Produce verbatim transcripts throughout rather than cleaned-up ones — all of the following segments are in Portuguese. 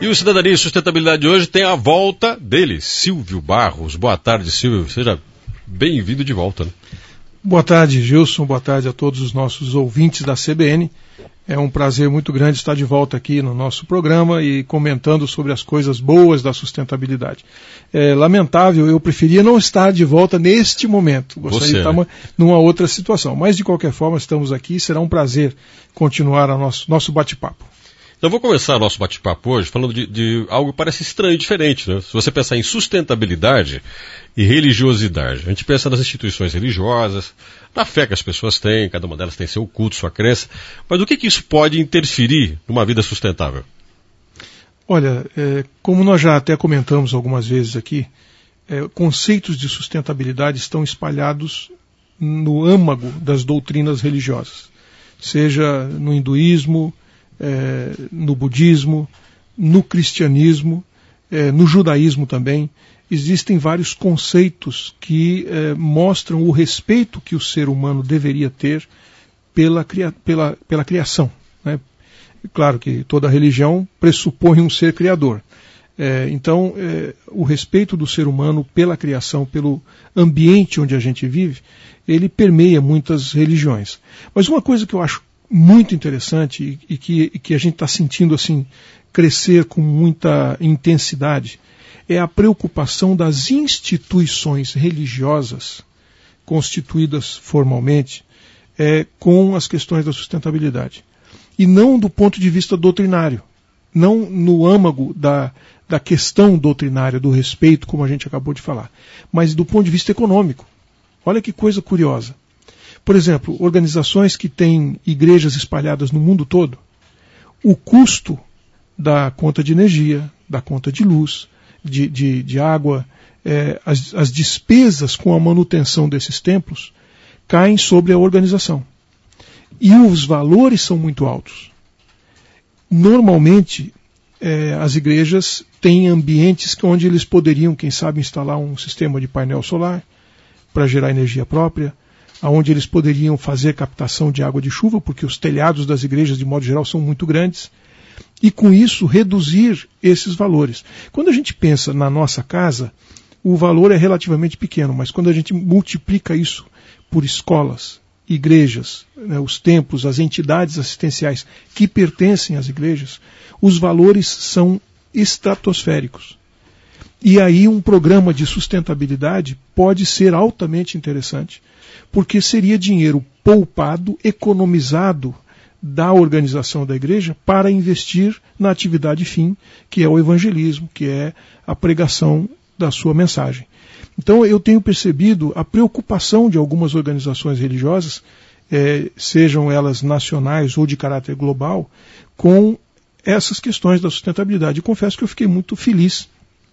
E o Cidadania e Sustentabilidade de hoje tem a volta dele, Silvio Barros. Boa tarde, Silvio. Seja bem-vindo de volta. Né? Boa tarde, Gilson. Boa tarde a todos os nossos ouvintes da C B N. É um prazer muito grande estar de volta aqui no nosso programa e comentando sobre as coisas boas da sustentabilidade. É lamentável, eu preferia não estar de volta neste momento. Gostaria Você, de estar né? numa outra situação. Mas, de qualquer forma, estamos aqui e será um prazer continuar o nosso, nosso bate-papo. Então, vou começar nosso bate-papo hoje falando de, de algo que parece estranho e diferente. Né? Se você pensar em sustentabilidade e religiosidade, a gente pensa nas instituições religiosas, na fé que as pessoas têm, cada uma delas tem seu culto, sua crença, mas o que, que isso pode interferir numa vida sustentável? Olha, é, como nós já até comentamos algumas vezes aqui, é, conceitos de sustentabilidade estão espalhados no âmago das doutrinas religiosas, seja no hinduísmo, É, no budismo, no cristianismo, é, no judaísmo também. Existem vários conceitos que é, mostram o respeito que o ser humano deveria ter pela, cria, pela, pela criação. Né? Claro que toda religião pressupõe um ser criador. É, então, é, o respeito do ser humano pela criação, pelo ambiente onde a gente vive, ele permeia muitas religiões. Mas uma coisa que eu acho muito interessante e, e, que, e que a gente está sentindo assim crescer com muita intensidade é a preocupação das instituições religiosas constituídas formalmente é, com as questões da sustentabilidade. E não do ponto de vista doutrinário, não no âmago da, da questão doutrinária, do respeito, como a gente acabou de falar, mas do ponto de vista econômico. Olha que coisa curiosa. Por exemplo, organizações que têm igrejas espalhadas no mundo todo, o custo da conta de energia, da conta de luz, de, de, de água, é, as, as despesas com a manutenção desses templos caem sobre a organização. E os valores são muito altos. Normalmente, é, as igrejas têm ambientes onde eles poderiam, quem sabe, instalar um sistema de painel solar para gerar energia própria, onde eles poderiam fazer captação de água de chuva, porque os telhados das igrejas, de modo geral, são muito grandes, e com isso reduzir esses valores. Quando a gente pensa na nossa casa, o valor é relativamente pequeno, mas quando a gente multiplica isso por escolas, igrejas, né, os templos, as entidades assistenciais que pertencem às igrejas, os valores são estratosféricos. E aí um programa de sustentabilidade pode ser altamente interessante, porque seria dinheiro poupado, economizado da organização da igreja para investir na atividade fim, que é o evangelismo, que é a pregação da sua mensagem. Então eu tenho percebido a preocupação de algumas organizações religiosas, eh, sejam elas nacionais ou de caráter global, com essas questões da sustentabilidade. E confesso que eu fiquei muito feliz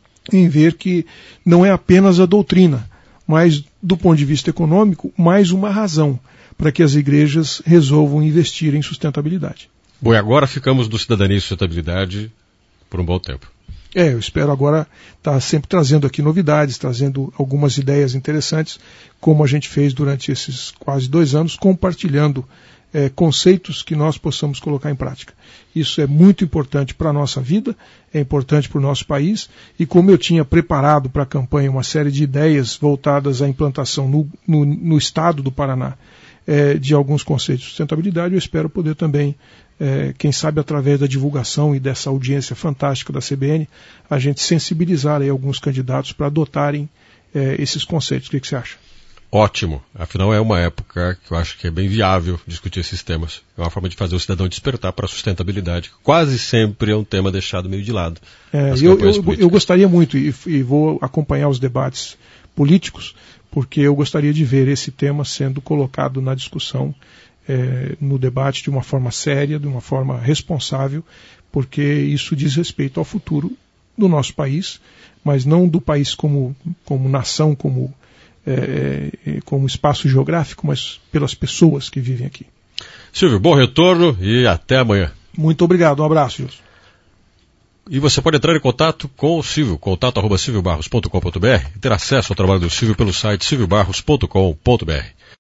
em ver que não é apenas a doutrina, mas, do ponto de vista econômico, mais uma razão para que as igrejas resolvam investir em sustentabilidade. Bom, e agora ficamos do Cidadania e Sustentabilidade por um bom tempo. É, eu espero agora estar sempre trazendo aqui novidades, trazendo algumas ideias interessantes, como a gente fez durante esses quase dois anos, compartilhando é, conceitos que nós possamos colocar em prática. Isso é muito importante para a nossa vida, é importante para o nosso país, e como eu tinha preparado para a campanha uma série de ideias voltadas à implantação no, no, no estado do Paraná é, de alguns conceitos de sustentabilidade, eu espero poder também, é, quem sabe através da divulgação e dessa audiência fantástica da C B N, a gente sensibilizar aí alguns candidatos para adotarem é, esses conceitos. O que, que você acha? Ótimo. Afinal, é uma época que eu acho que é bem viável discutir esses temas. É uma forma de fazer o cidadão despertar para a sustentabilidade. Quase sempre é um tema deixado meio de lado. É, eu, eu, eu gostaria muito, e, e vou acompanhar os debates políticos, porque eu gostaria de ver esse tema sendo colocado na discussão, é, no debate de uma forma séria, de uma forma responsável, porque isso diz respeito ao futuro do nosso país, mas não do país como, como nação, como É, como espaço geográfico, mas pelas pessoas que vivem aqui. Silvio, bom retorno e até amanhã. Muito obrigado, um abraço, Gilson. E você pode entrar em contato com o Silvio, contato arroba silvio barros ponto com ponto br e ter acesso ao trabalho do Silvio pelo site silvio barros ponto com ponto br.